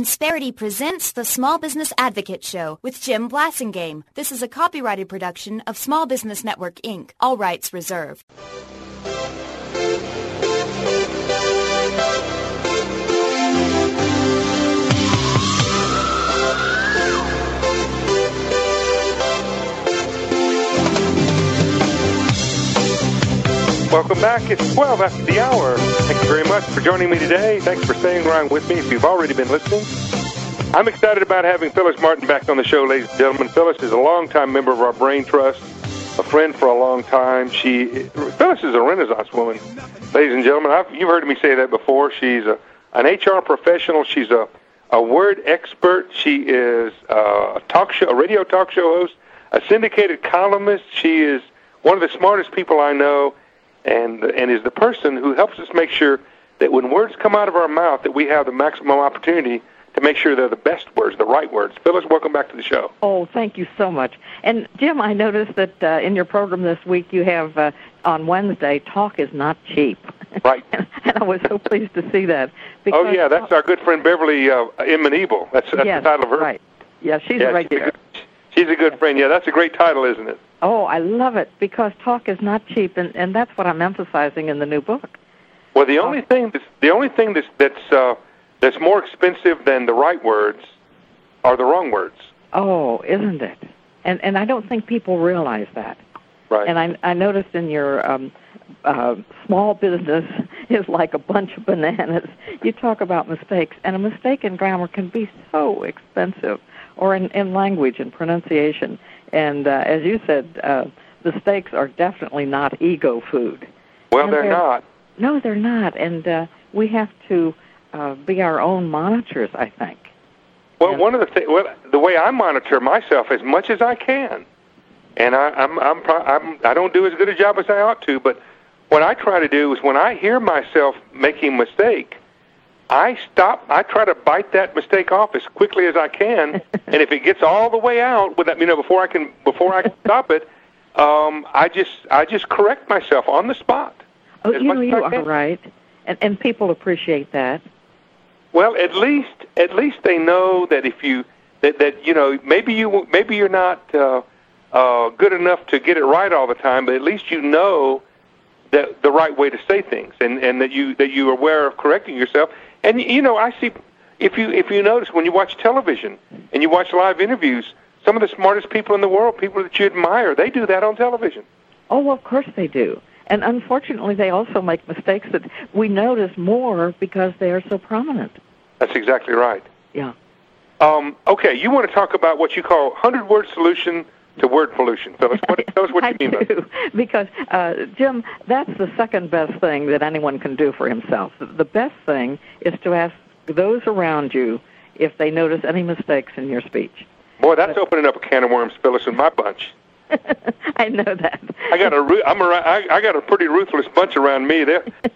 Insperity presents the Small Business Advocate Show with Jim Blasingame. This is a copyrighted production of Small Business Network, Inc. All rights reserved. Welcome back. It's 12 after the hour. Thank you very much for joining me today. Thanks for staying around with me if you've already been listening. I'm excited about having Phyllis Martin back on the show, ladies and gentlemen. Phyllis is a longtime member of our Brain Trust, a friend for a long time. Phyllis is a Renaissance woman, ladies and gentlemen. You've heard me say that before. She's an HR professional. She's a word expert. She is a radio talk show host, a syndicated columnist. She is one of the smartest people I know. And is the person who helps us make sure that when words come out of our mouth that we have the maximum opportunity to make sure they're the best words, the right words. Phyllis, welcome back to the show. Oh, thank you so much. And, Jim, I noticed that in your program this week you have, on Wednesday, Talk is Not Cheap. Right. And I was so pleased to see that. Oh, yeah, that's our good friend Beverly Inman-Ebel. That's yes, the title of her. Right. Yeah, she's a regular. She's a good friend. Yeah, that's a great title, isn't it? Oh, I love it, because talk is not cheap, and that's what I'm emphasizing in the new book. Well, the only thing that's more expensive than the right words are the wrong words. Oh, isn't it? And I don't think people realize that. Right. And I noticed in your small business is like a bunch of bananas. You talk about mistakes, and a mistake in grammar can be so expensive, or in language and pronunciation. And as you said, mistakes are definitely not ego food. Well, they're not. No, they're not. And we have to be our own monitors, I think. Well, one of the way I monitor myself as much as I can, and I don't do as good a job as I ought to, but what I try to do is when I hear myself making a mistake, I stop. I try to bite that mistake off as quickly as I can, and if it gets all the way out, before I can stop it, I just correct myself on the spot. Oh, you are right, and people appreciate that. Well, at least they know that maybe you're not good enough to get it right all the time, but at least you know that the right way to say things, and that you are aware of correcting yourself. And I see, if you notice when you watch television and you watch live interviews, some of the smartest people in the world, people that you admire, they do that on television. Oh, well, of course they do. And unfortunately, they also make mistakes that we notice more because they are so prominent. That's exactly right. Yeah. Okay, you want to talk about what you call 100-word solution to word pollution. Tell us what you mean by that. Because, Jim, that's the second best thing that anyone can do for himself. The best thing is to ask those around you if they notice any mistakes in your speech. Boy, that's opening up a can of worms, Phyllis, in my bunch. I know that. I got a pretty ruthless bunch around me.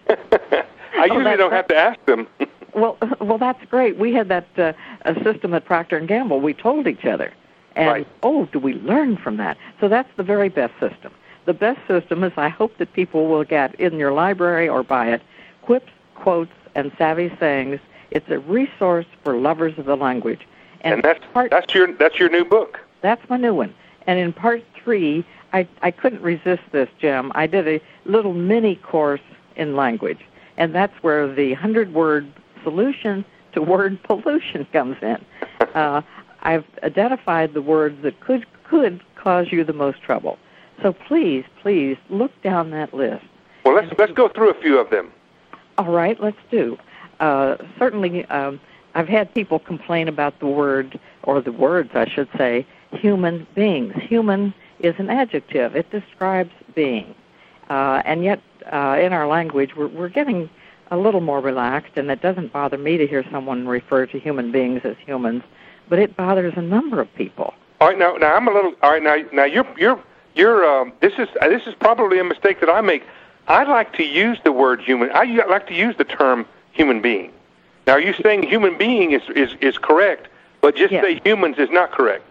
I usually don't have to ask them. Well, that's great. We had that a system at Procter & Gamble. We told each other. And, right. Do we learn from that? So that's the very best system. The best system is, I hope that people will get in your library or buy it, Quips, Quotes, and Savvy Sayings. It's a resource for lovers of the language. And that's your new book. That's my new one. And in part 3, I couldn't resist this, Jim. I did a little mini course in language, and that's where the 100-word solution to word pollution comes in. I've identified the words that could cause you the most trouble. So please look down that list. Well, let's go through a few of them. All right, let's do. Certainly, I've had people complain about the word, or the words, I should say, human beings. Human is an adjective. It describes being. And yet, in our language, we're getting a little more relaxed, and it doesn't bother me to hear someone refer to human beings as humans, but it bothers a number of people. All right, now I'm a little. All right, now you're. This is probably a mistake that I make. I like to use the word human. I like to use the term human being. Now, are you saying human being is correct, but just say humans is not correct?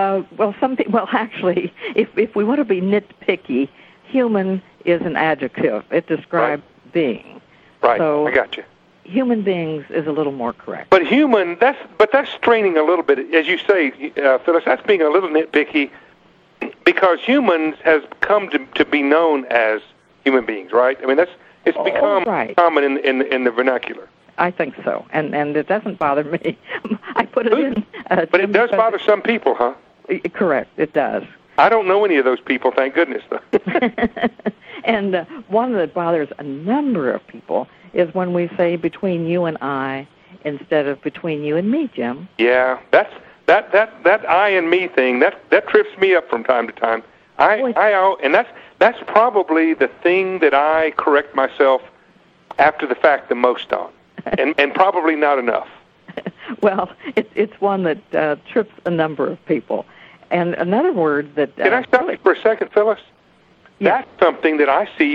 Actually, if we want to be nitpicky, human is an adjective. It describes being. Right. So, I got you. human beings is a little more correct. But that's straining a little bit, as you say, Phyllis. That's being a little nitpicky, because humans has come to be known as human beings, right? I mean, it's become common in the vernacular. I think so, and it doesn't bother me. I put it in. But it does bother some people, huh? Correct, it does. I don't know any of those people, thank goodness, though. And one that bothers a number of people is when we say between you and I instead of between you and me, Jim. Yeah, that I and me thing, that trips me up from time to time. And that's probably the thing that I correct myself after the fact the most on, and probably not enough. Well, it's one that trips a number of people. And another word that can I stop you for a second, Phyllis? Yeah. That's something that I see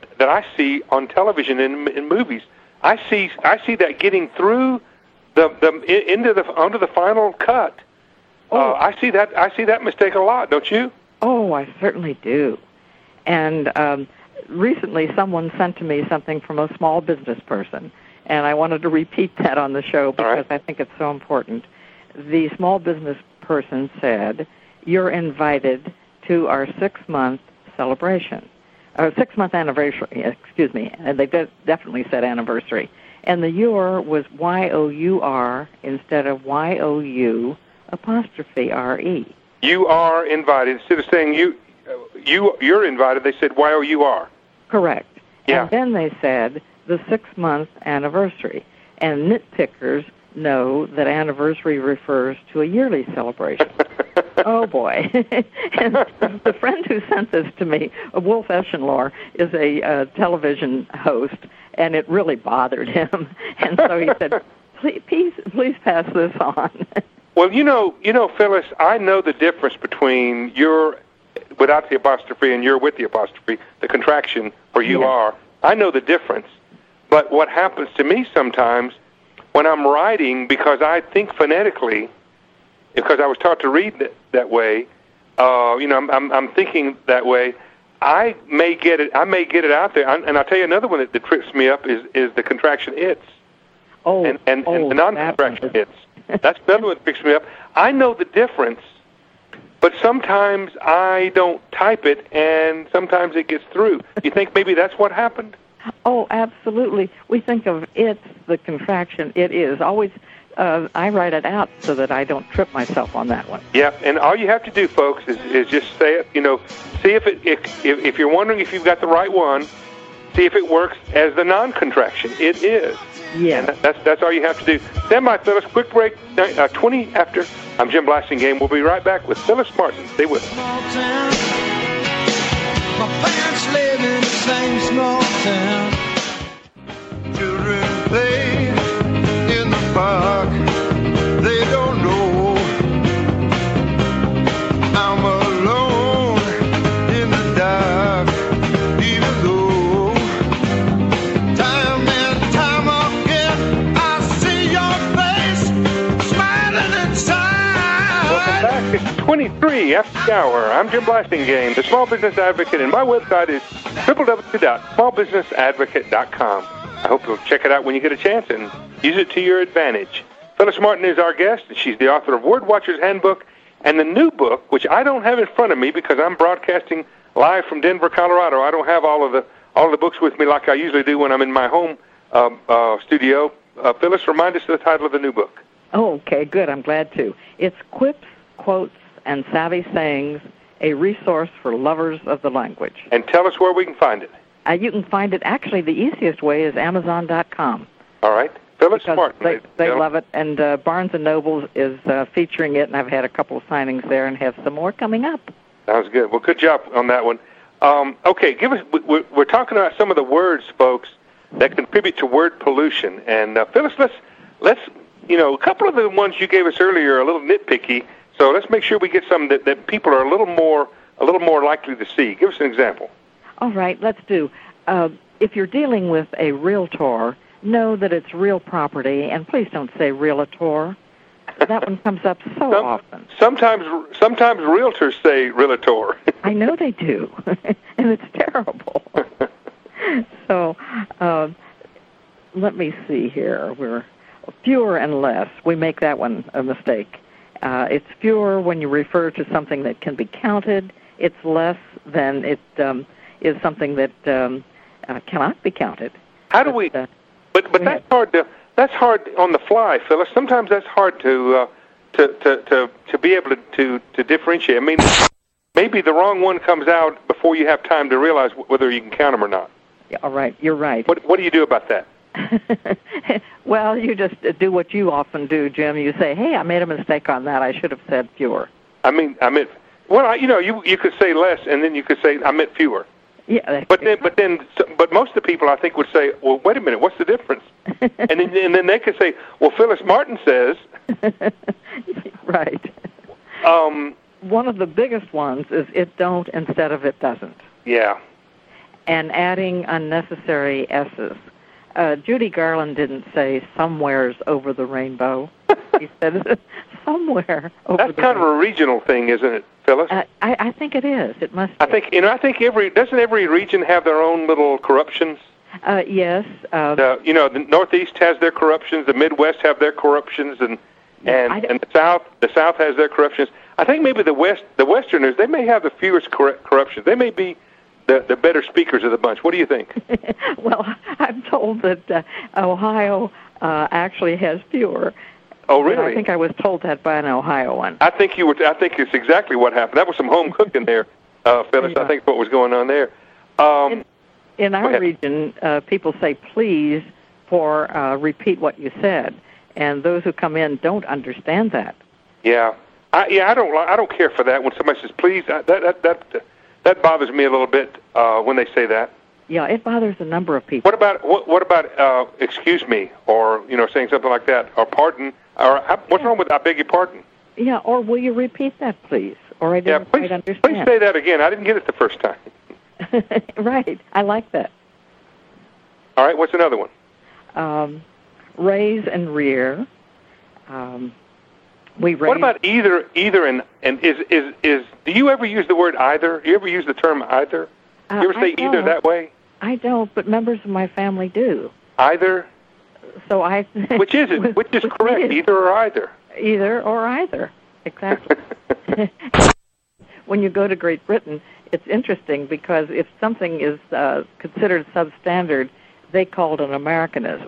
on television in movies. I see that getting through onto the final cut. I see that mistake a lot, don't you? Oh, I certainly do. And recently, someone sent to me something from a small business person, and I wanted to repeat that on the show because I think it's so important. The small business person said, "You're invited to our 6-month celebration, or 6-month anniversary." Excuse me, and they definitely said anniversary. And the "your" was Y-O-U-R instead of Y-O-U apostrophe R-E. You are invited. Instead of saying you're invited, they said Y-O-U-R. Correct. Yeah. And then they said the 6-month anniversary. And nitpickers know that anniversary refers to a yearly celebration. Oh, boy. And the friend who sent this to me, Wolf Eschenlohr, is a television host, and it really bothered him. And so he said, please pass this on. Well, you know, Phyllis, I know the difference between your without the apostrophe and your with the apostrophe, the contraction, or you are. I know the difference. But what happens to me sometimes when I'm writing, because I think phonetically, because I was taught to read that way, I'm thinking that way. I may get it out there, and I'll tell you another one that trips me up is the contraction "it's." And the non-contraction "it's." That's another one that picks me up. I know the difference, but sometimes I don't type it, and sometimes it gets through. You think maybe that's what happened? Oh, absolutely. We think of "it's" the contraction. It is always. I write it out so that I don't trip myself on that one. Yeah, and all you have to do, folks, is just say it. See if you're wondering if you've got the right one. See if it works as the non-contraction. It is. Yeah. And that's all you have to do. Stand by, Phyllis. Quick break. 20 after. I'm Jim Blasingame. We'll be right back with Phyllis Martin. Stay with us. My parents live in the same small town. Children play in the park. They don't know I'm alone in the dark. Even though time and time again I see your face smiling inside. Welcome back. It's 23 after the hour. I'm Jim Blasingame, the Small Business Advocate, and my website is www.smallbusinessadvocate.com. I hope you'll check it out when you get a chance and use it to your advantage. Phyllis Martin is our guest, and she's the author of Word Watcher's Handbook and the new book, which I don't have in front of me because I'm broadcasting live from Denver, Colorado. I don't have all of the books with me like I usually do when I'm in my home studio. Phyllis, remind us of the title of the new book. Oh, okay, good. I'm glad to. It's Quips, Quotes, and Savvy Sayings, a resource for lovers of the language. And tell us where we can find it. You can find it, actually, the easiest way is Amazon.com. All right. Phyllis Martin. They love it, and Barnes & Noble is featuring it, and I've had a couple of signings there and have some more coming up. Sounds good. Well, good job on that one. Okay, we're talking about some of the words, folks, that contribute to word pollution. And Phyllis, let's a couple of the ones you gave us earlier are a little nitpicky, so let's make sure we get some that people are a little more likely to see. Give us an example. All right, let's do. If you're dealing with a realtor, know that it's real property, and please don't say realtor. That one comes up so often. Sometimes realtors say realtor. I know they do, and it's terrible. So let me see here. We're fewer and less. We make that one a mistake. It's fewer when you refer to something that can be counted. It's less than it is something that cannot be counted. How do we? But that's hard to. That's hard on the fly, Phyllis. Sometimes that's hard to be able to differentiate. I mean, maybe the wrong one comes out before you have time to realize whether you can count them or not. Yeah, all right, you're right. What do you do about that? Well, you just do what you often do, Jim. You say, "Hey, I made a mistake on that. I should have said fewer." I meant. Well, you could say less, and then you could say I meant fewer. Yeah. But most of the people I think would say, "Well, wait a minute, what's the difference?" and then they could say, "Well, Phyllis Martin says." Right. One of the biggest ones is "it don't" instead of "it doesn't." Yeah. And adding unnecessary S's. Judy Garland didn't say "somewheres over the rainbow." He said "somewhere over the rainbow." That's kind of a regional thing, isn't it, Phyllis? I think it is. It must be. I think doesn't every region have their own little corruptions? Yes. The Northeast has their corruptions, the Midwest have their corruptions, and the South has their corruptions. I think maybe the Westerners, they may have the fewest corruptions. They may be the better speakers of the bunch. What do you think? Well, I'm told that Ohio actually has fewer. Oh, really? I think I was told that by an Ohioan. I think it's exactly what happened. That was some home cooking there, Phyllis. Yeah. I think what was going on there. In our region, people say "please" for repeat what you said, and those who come in don't understand that. Yeah, I don't care for that when somebody says "please." That bothers me a little bit when they say that. Yeah, it bothers a number of people. What about excuse me, or saying something like that, or pardon, or what's wrong with "I beg your pardon"? Yeah, or will you repeat that, please? Or I didn't quite understand. Please say that again. I didn't get it the first time. Right, I like that. All right, what's another one? Raise and rear. What about either and is do you ever use the word either? Do you ever use the term either? You ever say either that way? I don't, but members of my family do. Either? So I... Which is it? Which is correct, either or either? Either or either, exactly. When you go to Great Britain, it's interesting because if something is considered substandard, they call it an Americanism.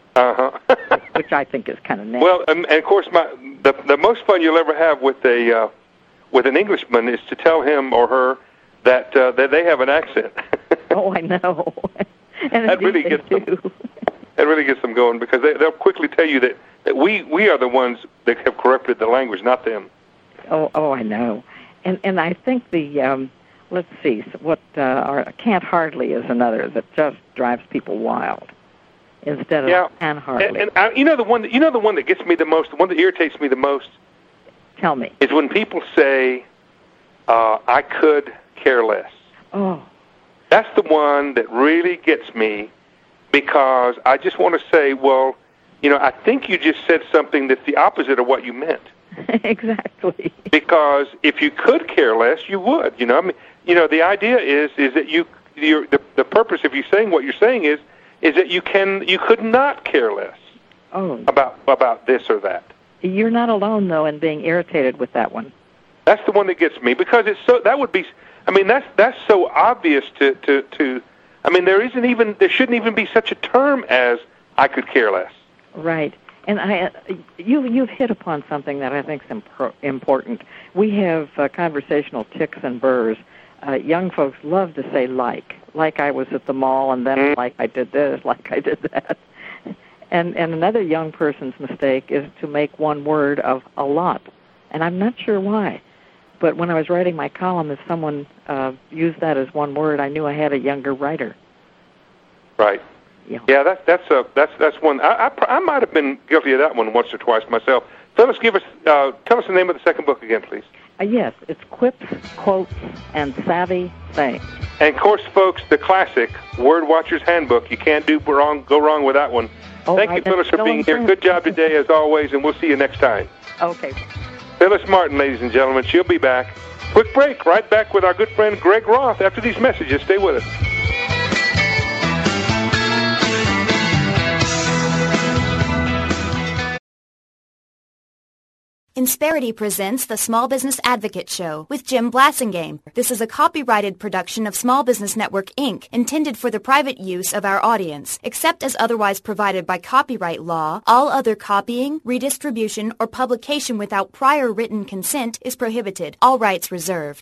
Which I think is kind of nasty. Well, and of course, the most fun you'll ever have with an Englishman is to tell him or her that they have an accent. Oh, I know. And that really gets them. That really gets them going because they'll quickly tell you that we are the ones that have corrupted the language, not them. Oh, I know. And I think the let's see, what can't hardly is another that just drives people wild. Instead of can hardly. And the one that gets me the most, the one that irritates me the most. Tell me. Is when people say, "I could care less." Oh. That's the one that really gets me because I just want to say, well, I think you just said something that's the opposite of what you meant. Exactly. Because if you could care less, you would. The idea is that the purpose of you saying what you're saying is that you could not care less about this or that. You're not alone though in being irritated with that one. That's the one that gets me because it's so. That would be. I mean, that's so obvious to. I mean, there shouldn't even be such a term as "I could care less." Right, and you've hit upon something that I think is important. We have conversational tics and burrs. Young folks love to say like I was at the mall, and then like I did this, like I did that. And another young person's mistake is to make one word of a lot, and I'm not sure why. But when I was writing my column, if someone used that as one word, I knew I had a younger writer. Right. Yeah. That's one. I might have been guilty of that one once or twice myself. Phyllis, tell us the name of the second book again, please. Yes, it's Quips, Quotes, and Savvy Sayings. And of course, folks, the classic Word Watcher's Handbook. You can't go wrong with that one. Thank you, Phyllis, for being here. Good job today, as always, and we'll see you next time. Okay. Phyllis Martin, ladies and gentlemen. She'll be back. Quick break. Right back with our good friend Greg Roth after these messages. Stay with us. Insperity presents the Small Business Advocate Show with Jim Blasingame. This is a copyrighted production of Small Business Network, Inc., intended for the private use of our audience. Except as otherwise provided by copyright law, all other copying, redistribution, or publication without prior written consent is prohibited. All rights reserved.